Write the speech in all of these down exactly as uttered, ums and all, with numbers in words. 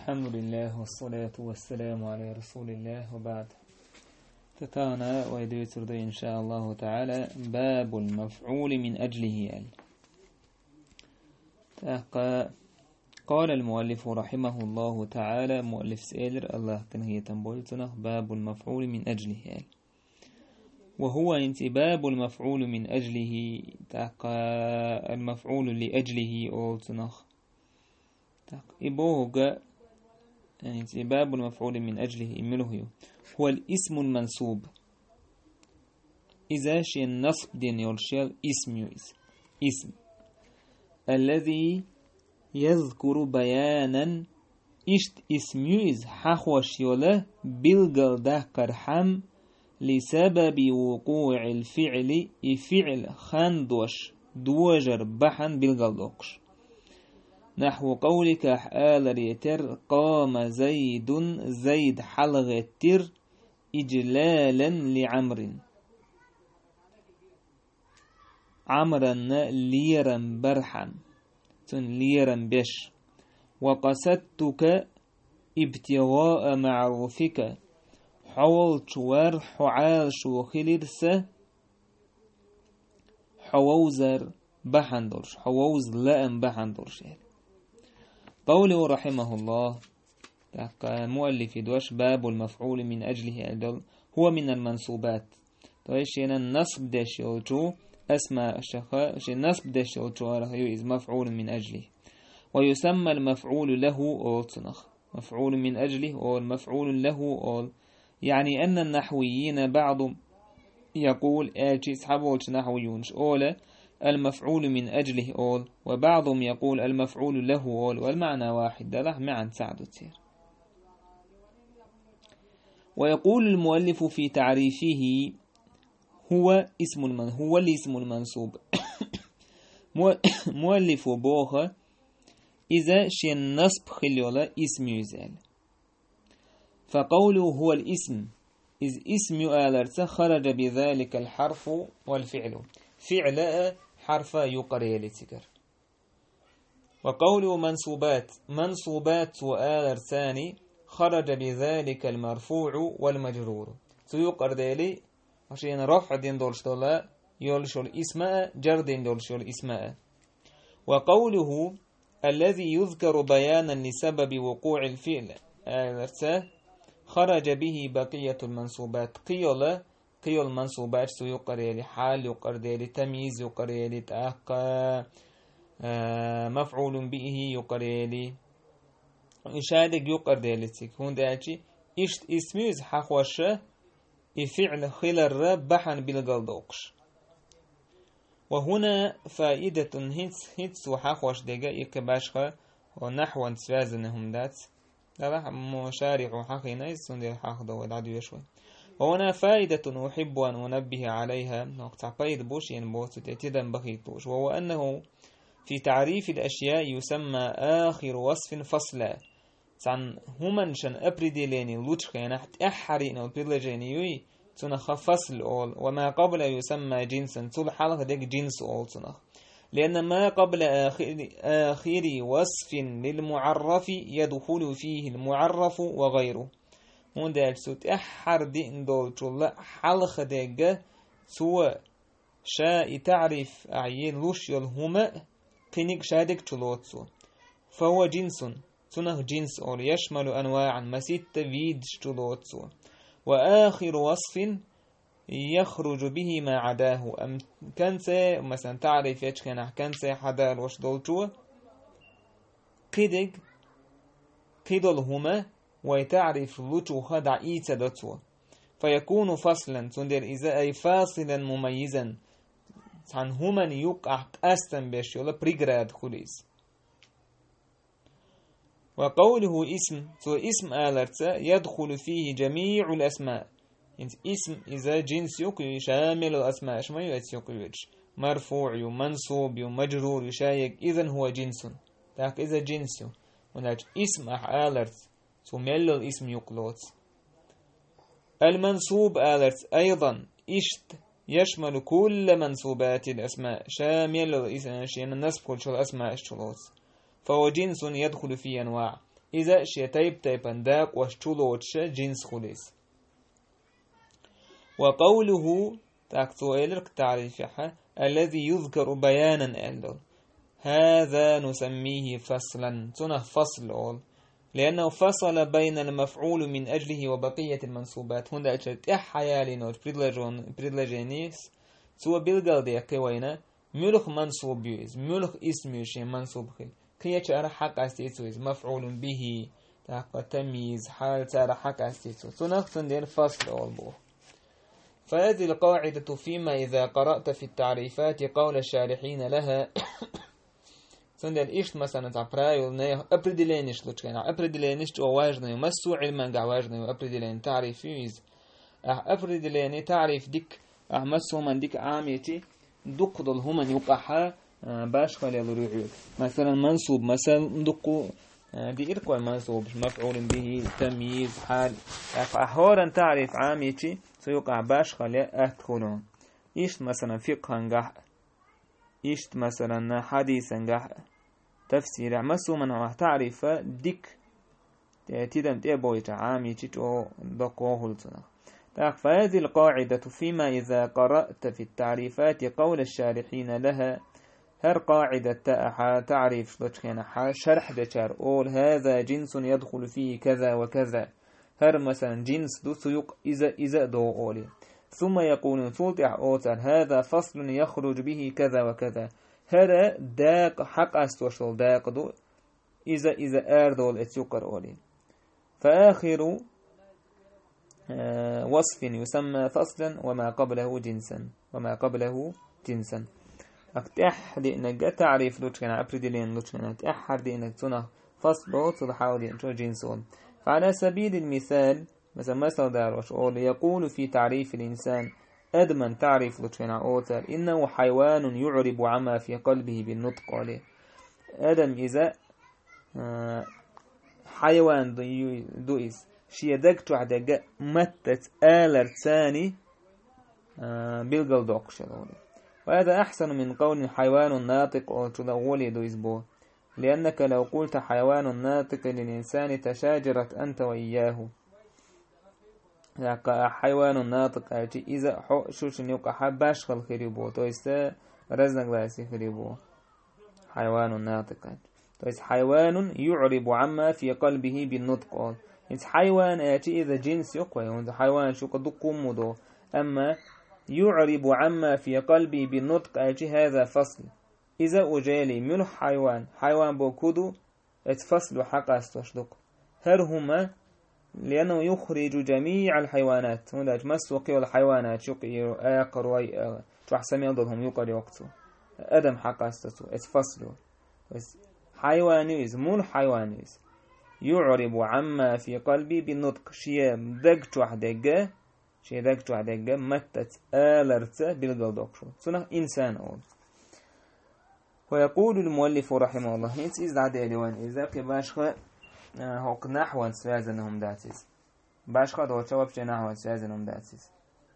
الحمد لله والصلاة والسلام على رسول الله وبعد. تتانا ويدويتر إن شاء الله تعالى باب المفعول من أجله يعني. قال المؤلف رحمه الله تعالى مؤلف سيلر الله تنهي تنبولتنا باب المفعول من أجله يعني. وهو انت باب المفعول من أجله تاقى المفعول لأجله أولتنخ إبوه يعني باب المفعول من أجله إمله هو الاسم المنصوب إذا شيء النصب دين يرشيل اسم يوز اسم الذي يذكر بيانا إشت اسم يوز حخوش يوله بالقل ده كرحم لسبب وقوع الفعل فعل خندوش دوجر بحن بالقل دوكش نحو قولك آل ريتر قام زيد زيد حلغ التر إجلالا لعمر عمرا ليرا برحا ليرا بش وقصدتك ابتغاء معروفك حول شوار حعال شو خلرس حووزر بحندرش حووز لأم بحندرش قوله رحمه الله مؤلف دوش باب المفعول من أجله أدل هو من المنصوبات طيش هنا النصب داش يوجو اسماء الشخاء النصب داش يوجو إذ مفعول من أجله ويسمى المفعول له أولتنخ مفعول من أجله أو المفعول له أول يعني أن النحويين بعض يقول آجي سحبولش نحويونش أولا المفعول من أجله أول وبعضهم يقول المفعول له أول والمعنى واحد ده معا سعد تير ويقول المؤلف في تعريفه هو اسم المن هو الاسم المنصوب مؤلف بوخة إذا شي النصب خليولا اسم يزال فقوله هو الاسم إذ اسم يؤالرت خرج بذلك الحرف والفعل فعل حرف يقري لتكر وقوله منصوبات منصوبات سؤال ثاني خرج بذلك المرفوع والمجرور سيقر ديلي عشان رفع دين دولش دولا يولش الاسماء جر دين دولش الاسماء وقوله الذي يذكر بيانا لسبب وقوع الفعل خرج به بقية المنصوبات قيل قيل منصوبات سيقر يلي حال يقر يلي تمييز يقر يلي تأقى مفعول به يقر يلي إشادك يقر يلي تكون داعي إشت اسميز حخوشة فعل خلال بحن بالقلدوقش وهنا فائدة هيتس هيتس وحخوش دقا يكباشخة ونحو انتفازنهم دات لا مشارع حقنا يسون حق دو العدو يشوي وهنا فائدة أحب أن أنبه عليها نقطع قيد بوش ينبوت تأتيدا بخيط بوش وهو أنه في تعريف الأشياء يسمى آخر وصف فصلا عن همان شن أبردي ليني لوتشخي نحت أحرين أو بيلجيني يوي تنخ فصل أول وما قبل يسمى جنسا تول حلقة ديك جنس أول تنخ لأن ما قبل آخر, آخر وصف للمعرف يدخل فيه المعرف وغيره هون دال سوت أحر دين دول تلا حلقة ديجا سوى شاء تعرف أعيين لوش يلهما قنق شادك تلوتسو فهو جنس تنه جنس أو يشمل أنواعا مسيت فيدج تلوتسو وآخر وصف يخرج به ما عداه أم كنسة مثلا تعرف يتشكنا كنسة حدا وش دولتو قدق قدلهما ويتعرف لتو خدع إيتا دتو فيكون فصلا تندر إذا أي فاصلا مميزا عن هما يقع أستن بيش يولا بريقراد خليس وقوله اسم تو اسم آلرت يدخل فيه جميع الأسماء اسم إذا جنس يقوي شامل الأسماء شما يقويش مرفوع منصوب مجرور يشايق إذن هو جنس تاك إذا جنس هناك اسم آلرت تمل الاسم يقلوت المنصوب آلرت أيضا إشت يشمل كل منصوبات الأسماء شامل الاسم النصب كل الأسماء الشلوت فهو جنس يدخل في أنواع إذا شيتيب تيبن داق وشتولوتش جنس خليس. وقوله تاكتو إلرك تعريفها الذي يذكر بيانا أندل هذا نسميه فصلا تنه فصل أول لأنه فصل بين المفعول من أجله وبقية المنصوبات هنا أجلت إحيالي نوت بريدلجينيس سوى بالقلدية كوينة ملخ منصوب يوز ملخ اسم يوشي منصوب خل كي يتشعر حق أستيتوز مفعول به تحقق تمييز حال تعر حق أستيتوز تنه دير فصل أول بو. فهذه القاعدة فيما إذا قرأت في التعريفات قول الشارحين لها سندل إيش مثلا تعبرايل نه أبردلينش لطكنا أبردلينش تو واجنا مسو علما قا واجنا أبردلين تعريف يز أبردلين تعريف ديك أحمسه من ديك عاميتي دقدل هم يقحا باش خلي الرعيل مثلا منصوب مثلا دقو دي إركوا منصوب مفعول به تمييز حال أحورا تعريف عاميتي سيقع باش خلي أدخلون إيش مثلا فقها قح إيش مثلا حديثا قح تفسير مسو من تعرف ديك تدم تبوي عامي تشو دقوه لتنا. فهذه القاعدة فيما إذا قرأت في التعريفات قول الشارحين لها هر قاعدة تأحى تعريف شرح دشار أول هذا جنس يدخل فيه كذا وكذا هر مثلا جنس دو سيق إذا إذا دو أولي ثم يقولون فلتع أوتر هذا فصل يخرج به كذا وكذا هذا داق حق استوشل داق دو إذا إذا أردول اتيقر أولي. فآخر آه وصف يسمى فصلا وما قبله جنسا وما قبله جنسا أكتح لأنك تعرف لوتشنا أبردلين لوتشنا تأحر لأنك تنه فصله تضحاول لأنك جنسون. فعلى سبيل المثال مثلا مثل داروش أول يقول في تعريف الإنسان أدمن تعرف لطفنا أوتر إنه حيوان يعرب عما في قلبه بالنطق عليه. أدم إذا حيوان دوئس شي دقتو عدق متت آلر ثاني بالقل دوقش. وهذا أحسن من قول حيوان ناطق أو تدولي دوئس بو لأنك لو قلت حيوان ناطق للإنسان تشاجرت أنت وإياه. حيوان ناطق أجي إذا حو شوش نيوك حباش خل خريبو تويستا رزنق لاسي خريبو حيوان ناطق تويس حيوان يعرب عما في قلبه بالنطق. إنت حيوان أجي إذا جنس يقوى إذا حيوان شو قد قمدو أما يعرب عما في قلبه بالنطق أجي هذا فصل. إذا أجالي ملح حيوان حيوان بوكودو اتفصلوا حق استشدق هرهما لأنه يخرج جميع الحيوانات هنا مسوقي والحيوانات شقي آقر وي تحسمي ضدهم يقري وقته أدم حق استسو اتفصلوا حيوانيز مول حيوانيز يعرب عما في قلبي بالنطق شيء دقت وحدقة شيء دقت وحدقة متت آلرت بالقلدق شو سنة إنسان أول. ويقول المؤلف رحمه الله انت إذا عدي لوان إذا كباشخ هوك نحو سوازنهم داتيز باشخ دو توبش نحو سوازنهم داتيز.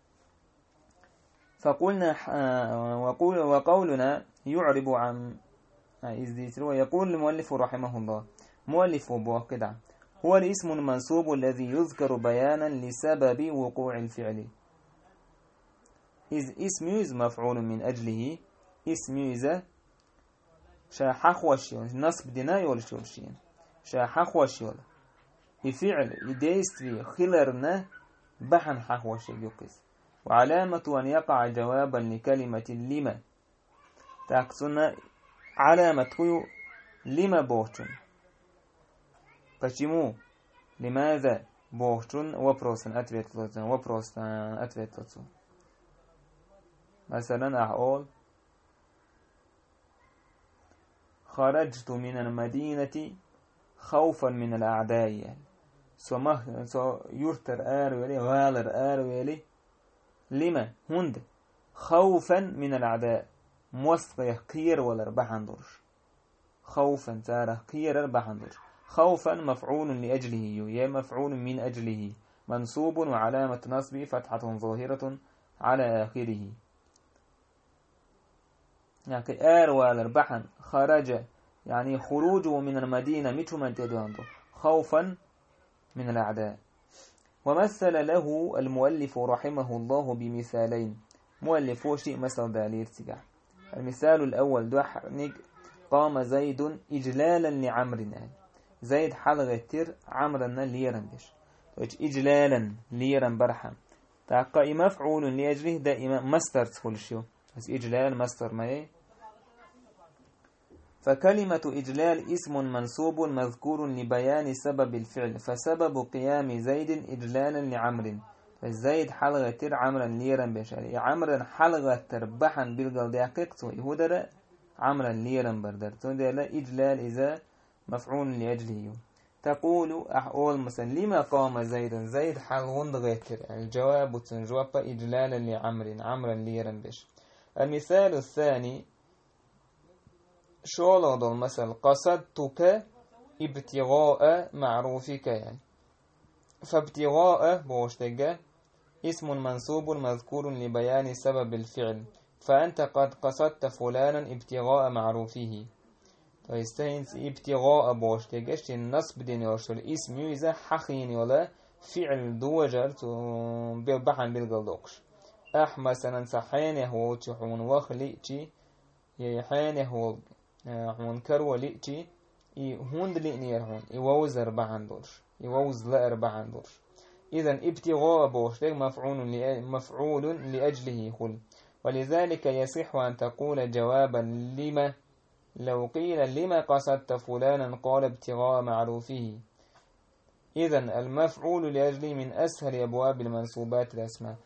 فقلنا وقول وقولنا يعرب عن إذ ويقول المؤلف رحمه الله مؤلف بوكدع هو الاسم المنصوب الذي يذكر بيانا لسبب وقوع الفعل. إذ اسم يز مفعول من أجله اسم يز شاحخ وشيون نصب دناي ولا شيء شاحخ وشيون يفعل يديستري خلرنا بحن حخ وشيء يقيس. وعلامة أن يقع جوابا لكلمة لما تقصنا علامة لما بوشن почему لماذا بوشن وبروسن أتويت لوتن وبروسن أتويت لوتن. مثلا أقول خرجت من المدينة خوفا من الأعداء سمه سو يرتر آرويلي غالر آرويلي لما هند خوفا من الأعداء موسق قير ولا بحندرش خوفا تاره قير بحندرش خوفا مفعول لأجله يا مفعول من أجله منصوب وعلامة نصبه فتحة ظاهرة على آخره. يعني آر والر بحن خرج يعني خروجه من المدينة متو من تدوانده خوفا من الأعداء. ومثل له المؤلف رحمه الله بمثالين. مؤلف شيء مثل دالير تجاه. المثال الأول دحنج قام زيد إجلالا لعمرنا. زيد حلقة تر عمرنا ليرا بش إجلالا ليرا برحم تاقا مفعول لأجله دائما مستر تقول شو بس إجلال مستر ما. فكلمة إجلال اسم منصوب مذكور لبيان سبب الفعل. فسبب قيام زيد إجلالا لعمر. فزيد حلقة تر عمرا ليرا بشاري عمرا حلقة تربحا بالقل دقيقته يهودر عمرا ليرا بردر تندل إجلال إذا مفعول لأجله. تقول أحول مثلا لما قام زيد زيد حلقون غيتر. الجواب تنجواب إجلالا لعمر عمرا ليرا بش. المثال الثاني شو لو مثلا قصدتك ابتغاء معروفك يعني. فابتغاء بوشتجا اسم منصوب مذكور لبيان سبب الفعل. فأنت قد قصدت فلانا ابتغاء معروفه. فيستهنس ابتغاء بوشتجا النصب دين يوشل اسم يوزا حقين ولا فعل دوجر بحن بالقلدوكش. أح مثلا صحين هو تحون وخليتي يحين هو هون كرو لئتي هوند لئنير هون يووز أربعة دورش يووز لا أربعة دورش. إذن ابتغاء بوشتك مفعول مفعول لأجله خل. ولذلك يصح أن تقول جوابا لما لو قيل لما قصدت فلانا قال ابتغاء معروفه. إذن المفعول لأجله من أسهل أبواب المنصوبات الأسماء.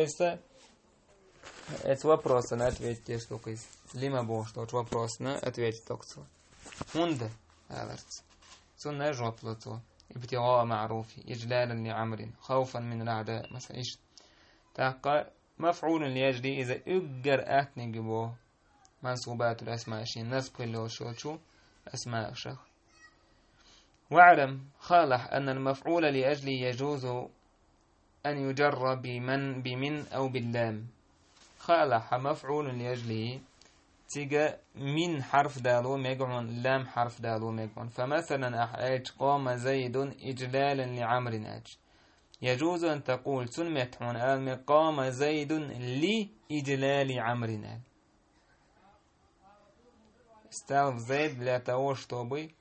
Это вопрос, на ответьте, что есть. Лима бо, что вопрос, на ответьте только что. Хунда, алерт. سنة جوبلته ابتغاء معروف إجلالا لعمر خوفا من الأعداء مثلا إيش تاقى مفعول ليجري إذا أجر أتني جبو منصوبات الأسماء شين نسب له شو شو أسماء شخ. واعلم خالح أن المفعول لأجل يجوز أن يجر بمن بمن أو باللام. خالح مفعول لأجله تيجا من حرف دالو ميجون لام حرف دالو ميجون. فمثلا أحاج قام زيد إجلالا لعمر أج يجوز أن تقول سنمت هون قام زيد لإجلال عمر أج استاذ زيد لا توش طوبي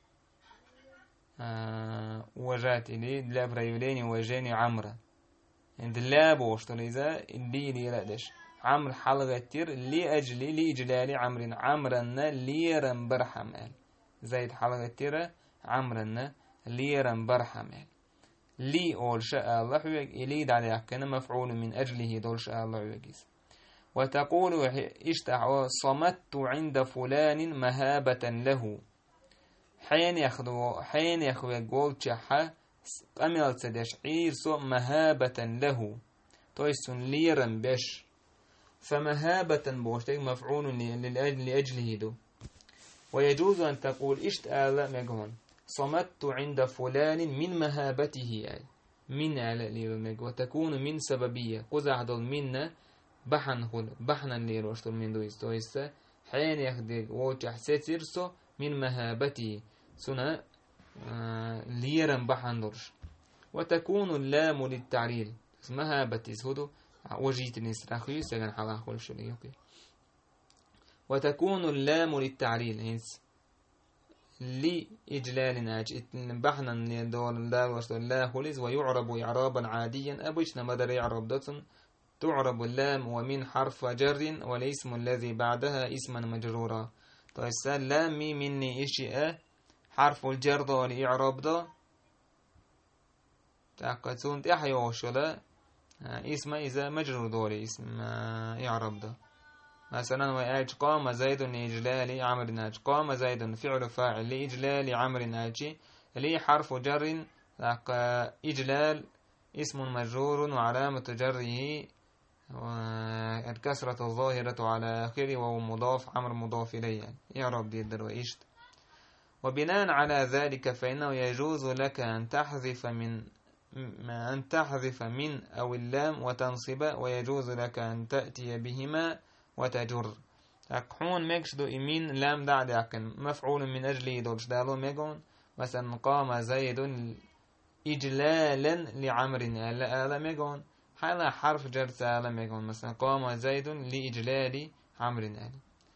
آه وجات لي لا بريوليني وجاني عمرة عند لا بوش طليزا اللي لي ردش عمر حلقة تير لأجلي لإجلال عمر عمرنا ليرا برحمال زيد حلقة تير عمرنا ليرا برحمال لي أول شاء الله إلي دعلي كان مفعول من أجله دول شاء الله يجيز. وتقول اشتع صمت عند فلان مهابة له حين ياخذ حين ياخذ يقول شحة أمل تدش عيسو مهابة له تويسون ليرا بش. فمهابة بوشتك مفعول لأجله دو. ويجوز أن تقول اشتعال مجهون صمت عند فلان من مهابته أي من على ليرمج. وتكون من سببية قزع دول منا بحن خل بحنا لير وشتر من دويس دويس حين يخدق وجه ستيرسو من مهابته سنة آه ليرم بحن درش. وتكون اللام للتعليل مهابتي سهدو وجيت نسرخي سجن حلا خل شليوكي. وتكون اللام للتعليل هنس لإجلال ناج بحنا دول لا وشتر لا خلز ويعرب إعرابا عاديا أبوشنا مدر يعرب دتن تعرب اللام ومن حرف جر والاسم الذي بعدها اسما مجرورا. طيب اللام مني إشياء حرف الجر والإعراب ده تأكدون تحيا وشلا اسم إذا مجرور دوري اسم إعراب ده. مثلا وأج قام زيد لإجلال عمر ناج قام زيد فعل فاعل لإجلال عمر ناجي لي حرف جر إجلال اسم مجرور وعلامة جره والكسرة الظاهرة على آخره وهو مضاف عمر مضاف إليه إعراب دي الدرويشت. وبناء على ذلك فإنه يجوز لك أن تحذف من أن تحذف من أو اللام وتنصب ويجوز لك أن تأتي بهما وتجر. أكحون مكش دو إمين لام دعد أكن مفعول من أجله دوش دالو ميجون مثلا قام زيد إجلالا لعمر ألم يكن حالا حرف جر ألم يكن مثلا قام زيد لإجلال عمر ألم.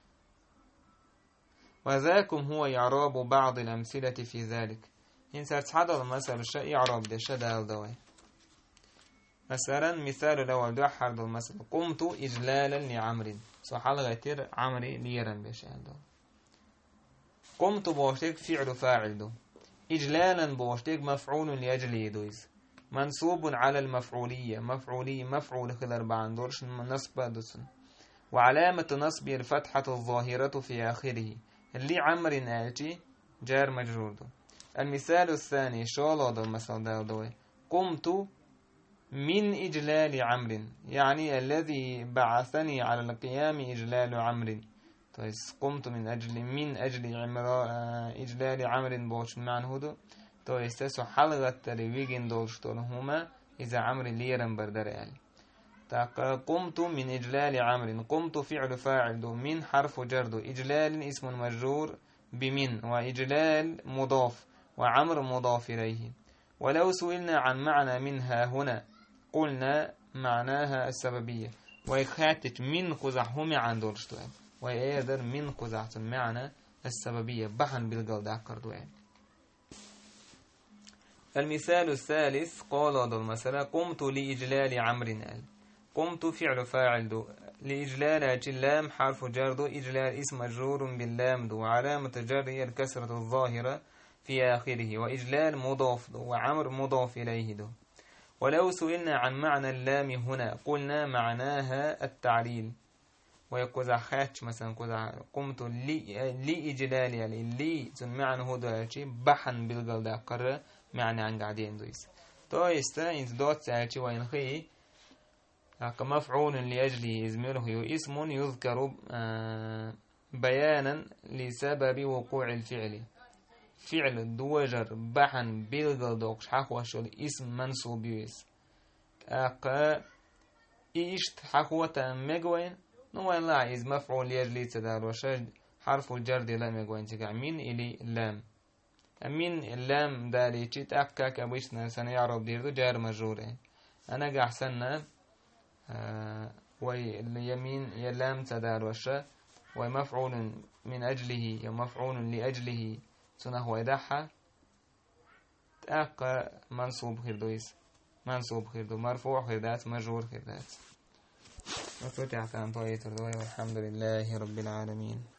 وذاكم هو إعراب بعض الأمثلة في ذلك. إن سرتحضر مثلا الشيء إعراب ده شدال دوي. مثلا مثال الأول دو حرد مثلا قمت إجلالا لعمر صحال غيتر عمري ليرن بشان دو. قمت بوشتك فعل فاعل دو. إجلالا بوشتك مفعول لأجل دويز منصوب على المفعولية مفعولي مفعول خلال باندورش نصب دوسن وعلامة نصب الفتحة الظاهرة في آخره اللي عمر آتي جار مجرور دو. المثال الثاني شولو دو مثلا دوي قمت من إجلال عمر يعني الذي بعثني على القيام إجلال عمر. طيب قمت من أجل من أجل إجلال عمر بوش معنى هدو. طيب سو حلقة تريويجين دولشتون هما إذا عمر ليرن بردر يعني. قمت من إجلال عمر قمت فعل فاعل دو من حرف جرد إجلال اسم مجرور بمن وإجلال مضاف وعمر مضاف إليه. ولو سئلنا عن معنى منها هنا قلنا معناها السببية ويخاتت من قزحهم عن دولشتوين ويقدر من قزحت المعنى السببية بحن بالقلد عكر دوين. المثال الثالث قال دول مثلا قمت لإجلال عمر آل قمت فعل فاعل دو لإجلال اللام حرف جر دو إجلال اسم مجرور باللام دو وعلامة جر هي الكسرة الظاهرة في آخره وإجلال مضاف دو وعمر مضاف إليه دو. ولو سئلنا عن معنى اللام هنا قلنا معناها التعليل ويقول خاتش مثلا قمت لإجلال يعني لي معنى هو دوالشي بحن بالقلد أقر معنى عن قاعدين دويس تويستا إن دوت سألشي وينخي مفعول لأجله إزميله اسم يذكر بيانا لسبب وقوع الفعل فعل دوجر بحن بالقلدوكش حقوش الاسم منصوب يويس أقا إيشت حقوة مجوين نوين لا إذ مفعول لأجله تدار وشجد حرف الجر دي لام يقوين تقع من إلي لام من اللام داري تشيت أكا كبوشنا سنيعرب ديردو جار مجرورين أنا قاع سنة آه ويمين يلام تدار وشا ومفعول من أجله ومفعول لأجله سنه ويدحى تأقى منصوب خيردويس منصوب خيردو مرفوع خيردات مجرور خيردات وفتح كان طويتر دوي والحمد لله رب العالمين.